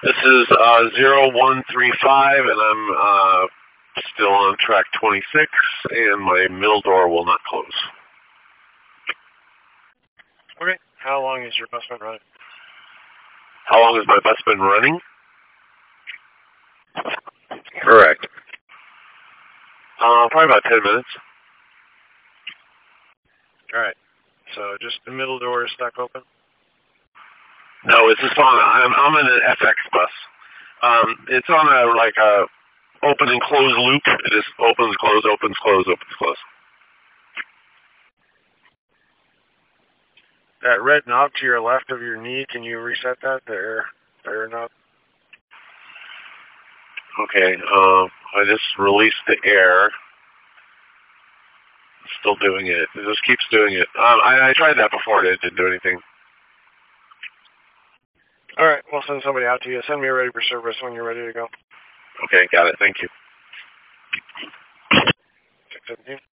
This is 0135, and I'm still on track 26, and my middle door will not close. Okay. How long has your bus been running? How long has my bus been running? Correct. Probably about 10 minutes. All right. So just the middle door is stuck open? No, it's just on. I'm in an FX bus. It's on a open and close loop. It just opens, close, opens, close, opens, close. That red knob to your left of your knee, can you reset that? The air knob? Okay, I just released the air. It's still doing it. It just keeps doing it. I tried that before. It didn't do anything. All right, we'll send somebody out to you. Send me a ready for service when you're ready to go. Okay, got it. Thank you.